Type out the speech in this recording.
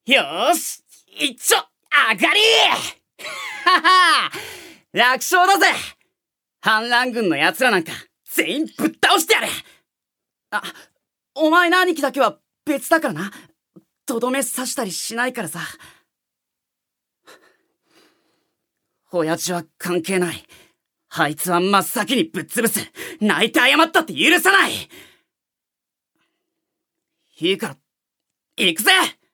よーし、一丁、上がりはは楽勝だぜ。反乱軍の奴らなんか、全員ぶっ倒してやる。あ、お前の兄貴だけは別だからな。とどめ刺したりしないからさ。親父は関係ない。あいつは真っ先にぶっ潰す。泣いて謝ったって許さない。いいから、行くぜ。